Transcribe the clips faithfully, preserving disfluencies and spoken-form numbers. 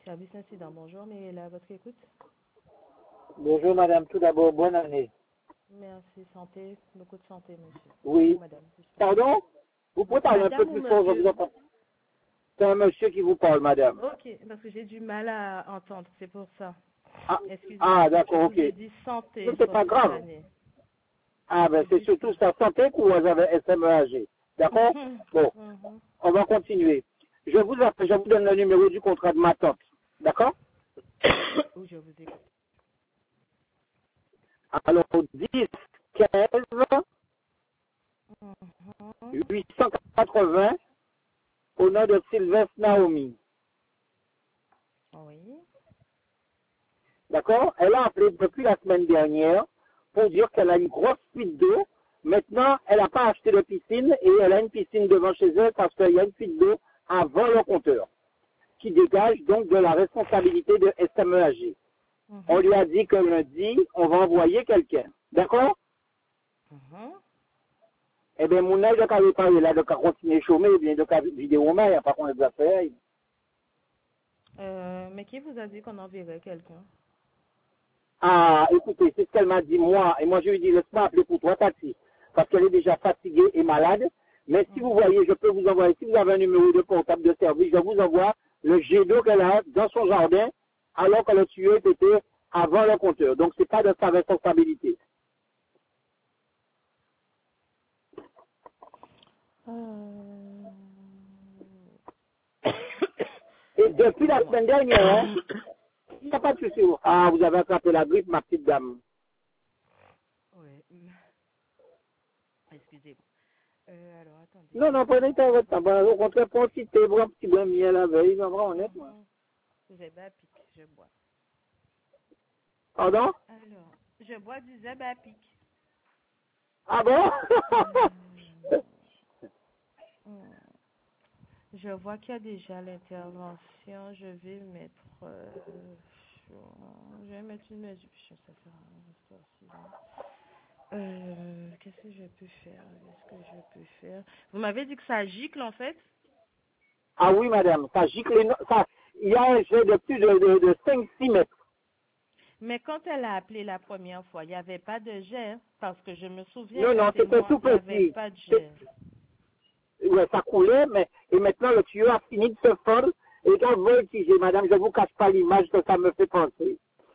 Service incident, bonjour, mais là, votre écoute. Bonjour madame, tout d'abord, bonne année. Merci, santé, beaucoup de santé, monsieur. Oui. Ou madame. Pardon? Vous pouvez parler un peu Madame ou plus fort, je monsieur? vous entends. C'est un monsieur qui vous parle, madame. Ok, parce que j'ai du mal à entendre, c'est pour ça. Ah, Excusez-moi. ah d'accord, Je ok. vous ai dit Mais santé c'est pour pas cette grave. année. Ah ben c'est Juste surtout sa santé que vous avez S M E A G. ça. D'accord? Bon, Mhm. on va continuer. Je vous appelle, je vous donne le numéro du contrat de ma tante. D'accord? Ou je vous écoute. Alors, dix, quinze, Mhm. huit cent quatre-vingts, au nom de Sylvestre Naomi. Oui. D'accord? Elle a appelé depuis la semaine dernière pour dire qu'elle a une grosse fuite d'eau. Maintenant, elle n'a pas acheté de piscine et elle a une piscine devant chez elle parce qu'il y a une fuite d'eau avant le compteur qui dégage donc de la responsabilité de S M E A G. Mhm. On lui a dit que lundi, on va envoyer quelqu'un. D'accord? Mhm. Eh bien, mon aide a réparé là, de continuer à chômer, bien de vidéo, mais il n'y a pas qu'on les a fait. Euh, mais qui vous a dit qu'on enverrait quelqu'un? Ah, écoutez, c'est ce qu'elle m'a dit, moi. Et moi, je lui ai dit, laisse-moi appeler pour toi, taxi. Parce qu'elle est déjà fatiguée et malade. Mais si vous Mhm. voyez, je peux vous envoyer, si vous avez un numéro de portable de service, je vous envoie le jet d'eau qu'elle a dans son jardin, alors que le tuyau était avant le compteur. Donc, c'est pas de sa responsabilité. Euh... Et depuis la Excusez-moi. semaine dernière, hein, il n'y a pas de souci. Ah, vous avez attrapé la grippe, ma petite dame. Oui. Excusez-moi. Euh, alors, attendez, Non, je non, vais prenez pas voir. votre temps. Bon, au contraire, pour un petit thé, pour un petit bain de miel la veille, non, vraiment honnêtement. Mhm. Zeb à pic, je bois. Pardon? Alors, je bois du zeb à pic. Ah bon? Euh, hmm. Je vois qu'il y a déjà l'intervention. Je vais mettre. euh, je vais mettre une mesure. Ça fait un histoire aussi, là. Euh, qu'est-ce que je peux faire? Qu'est-ce que je peux faire? Vous m'avez dit que ça gicle en fait? Ah oui, madame, ça gicle, éno- ça, il y a un jet de plus de, de, de cinq six mètres. Mais quand elle a appelé la première fois, il n'y avait pas de jet, hein, parce que je me souviens Non, que non, c'est c'était moi, tout il n'y avait petit. pas de C'est- jet. Ouais, ça coulait, mais, et maintenant le tuyau a fini de se fondre. Et quand vous voltigez, madame, je ne vous cache pas l'image que ça me fait penser.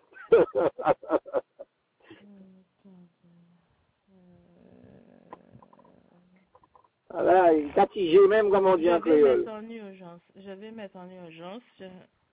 Voilà, il t'a tigé même, comme on dit Je en vais mettre créole. en urgence. Je vais mettre en urgence. Je-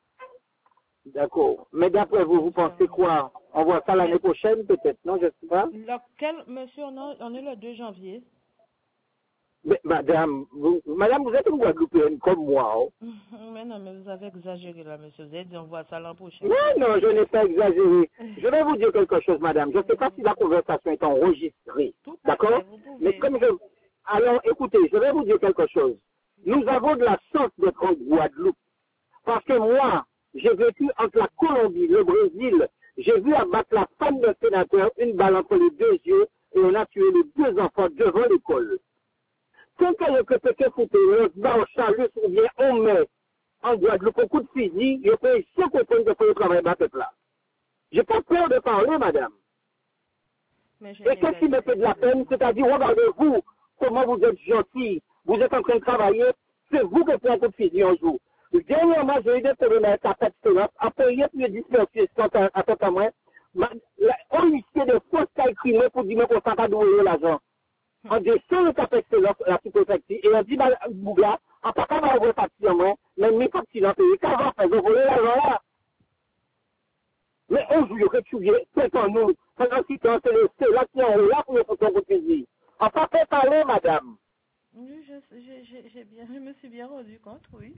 D'accord. Mais d'après vous, vous pensez Sincèrement. quoi? On voit ça Mais l'année prochaine, peut-être, non? Je ne sais pas. lequel, monsieur, on, a- on est le deux janvier. Mais, madame, vous, madame, vous êtes une Guadeloupéenne comme moi, hein? Mais non, mais vous avez exagéré là, monsieur. Vous avez dit on voit ça l'an prochain. Non, non, je n'ai pas exagéré. Je vais vous dire quelque chose, madame. Je ne sais pas si la conversation est enregistrée. Tout à D'accord? fait, vous Mais pouvez. comme je... Alors, écoutez, je vais vous dire quelque chose. Nous avons de la chance d'être en Guadeloupe. Parce que moi, j'ai vécu entre la Colombie, le Brésil. J'ai vu abattre la femme d'un sénateur, une balle entre les deux yeux, et on a tué les deux enfants devant l'école. Quand il y a quelqu'un qui fait le Charles ou bien on met en Guadeloupe un coup de fusil, je peux sans comprendre que le travail dans ce peuple-là. J'ai pas peur de parler, madame. Mais je Et n'ai qu'est-ce pas qui me dit fait de la cela. peine? C'est-à-dire, regardez-vous, comment vous êtes gentil, vous êtes en train de travailler, c'est vous qui faites un coup de fusil un jour. Dernièrement, j'ai eu des problèmes avec la tête de après, il y a plus de dispersion à tout à moi. On risquait de fausses calculer pour dire qu'on ne peut pas donner l'argent. On descend le capet de la sous-préfecture et on dit, bah, Bouga, on peut pas avoir parti en moi, mais mes partis dans le pays, quand on fait, vous voulez l'argent là. Mais on joue que tu viens, c'est en nous. Pendant ce temps, c'est le c'est là qui est en haut, là pour le photo vous dire. On peut pas parler, madame. Oui, je, je, je, j'ai bien, je me suis bien rendu compte, oui.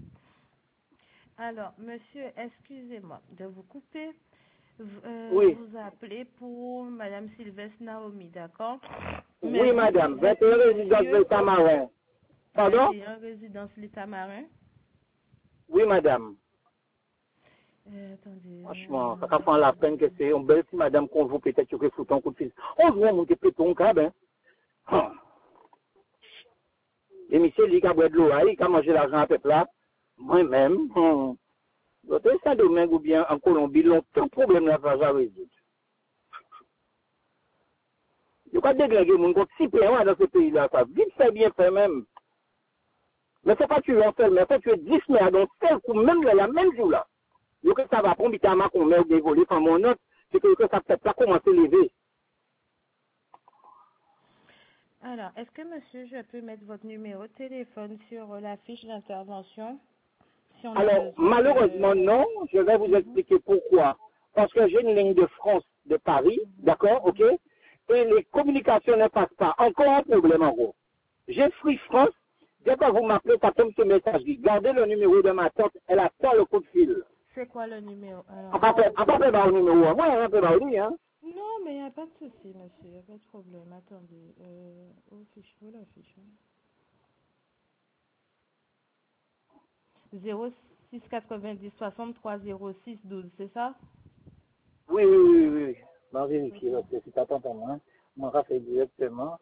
Alors, monsieur, excusez-moi de vous couper. Euh, Oui. vous appelez pour Madame Sylvestre Naomi, d'accord? Mais Oui, vous, madame. vous êtes vingt et un résidence de monsieur Tamarin. Pardon? vingt et un résidence l'État marin. Oui, madame. Euh, attendez. Franchement, ça prend la peine que c'est une belle si madame qu'on vous peut-être que fout un coup de fil. On voit mon petit péton, quand même. Et monsieur, lui, qui a boire de l'eau, il a mangé l'argent à peuple là. Moi-même. hum. Votre Saint-Domingue ou bien en Colombie, longtemps problème là va résoudre. Il n'y a pas de déglinguer mon compte si périn dans ce pays-là, ça vite fait bien fait même. Mais c'est pas tuer un seul, mais faut tuer dix mères dans tel coup, même là, la même jour là. Donc ça va prendre bitama qu'on met ou bien voler par mon autre, c'est que, que ça peut pas commencer à lever. Alors, est-ce que monsieur, je peux mettre votre numéro de téléphone sur euh, la fiche d'intervention si on a Alors, besoin malheureusement, de... non. Je vais vous Mhm. expliquer pourquoi. Parce que j'ai une ligne de France de Paris, d'accord, ok? Et les communications ne passent pas. Encore un problème en gros. J'ai Free France. Dès que vous m'appelez, ça tombe ce message. Gardez le numéro de ma tante. Elle attend le coup de fil. C'est quoi le numéro? On Alors, va faire on va faire par le numéro. Moi, on va faire par lui, hein. non, mais il n'y a pas de souci, monsieur, il n'y a pas de problème. Attendez, euh, où fiche, où la fiche? zéro six quatre-vingt-dix soixante-trois zéro six douze, c'est ça? Oui, oui, oui, oui. oui. On va vérifier, Ok. parce que si t'attends pas moi, on va faire directement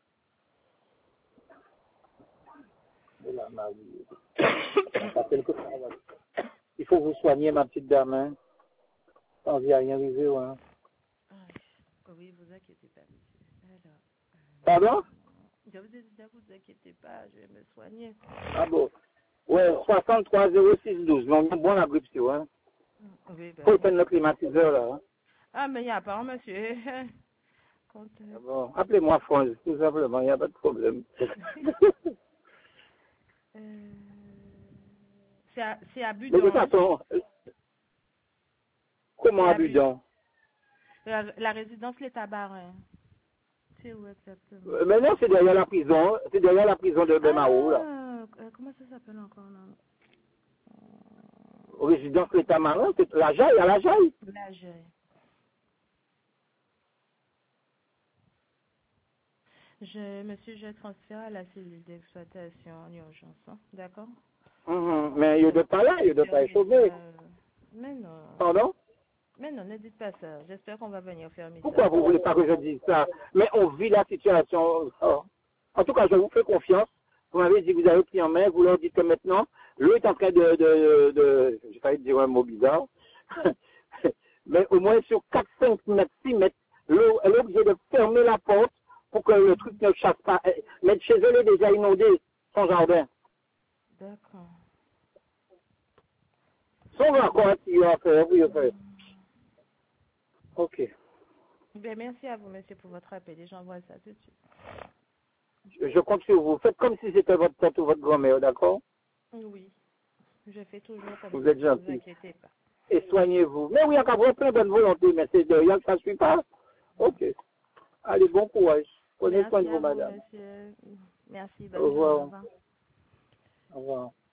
de la marie. On s'appelle que ça va. Il faut vous soigner, ma petite dame, hein. Sans y a rien arrivé, hein. Ah, oui, vous inquiétez pas, monsieur. Alors, Pardon? je vous ai dit, ne vous inquiétez pas, je vais me soigner. Ah bon. Ouais, soixante-trois zéro six douze. On a bon la grippe, sur, hein. Oui, ben Faut oui. prendre le climatiseur, là, hein. Ah, mais il n'y a pas, monsieur. Quand, Ah euh, bon. Appelez-moi France, tout simplement, il n'y a pas de problème. euh, c'est à, c'est à De toute Budon, hein? façon, euh, comment C'est à à Budon. Budon? La, la résidence Les Tabarins. C'est où exactement? Euh, Maintenant, c'est derrière la prison, c'est derrière la prison de Bemao, là. Ah, euh, comment ça s'appelle encore, non? Résidence l'État marin, c'est la Jaille, à la Jaille. Là, j'ai. Je, monsieur, je transfère à la cellule d'exploitation en urgence, hein? D'accord? Mhm. Mais il ne doit pas là, il ne doit pas Service, échauffer. euh, Mais non. Pardon? Mais non, ne dites pas ça. J'espère qu'on va venir fermer ça. Pourquoi vous ne voulez pas que je dise ça? Mais on vit la situation. Oh. En tout cas, je vous fais confiance. Vous m'avez dit que vous avez pris en main, vous leur dites que maintenant, l'eau est en train de, de, de je vais pas dire un mot bizarre, mais au moins sur quatre, cinq mètres, six mètres, l'eau, elle est obligée de fermer la porte pour que le truc ne chasse pas. Mais chez eux, elle est déjà inondé, son jardin. D'accord. Son encore il va faire, oui, il va faire. Ok. Ben, merci à vous, monsieur, pour votre appel et j'envoie ça tout de suite. Je, je compte sur vous. Faites comme si c'était votre tante ou votre grand-mère, d'accord? Oui, je fais toujours comme Vous ça, êtes ne vous gentil. inquiétez pas. Et soignez-vous. Mais oui, il y a qu'à avoir plein de bonne volonté, mais c'est de rien que ça ne suit pas. Ok. Allez, bon courage. Prenez soin de Merci vous, à vous, madame. monsieur. Merci, Au bonne journée, au revoir. revoir. Au revoir.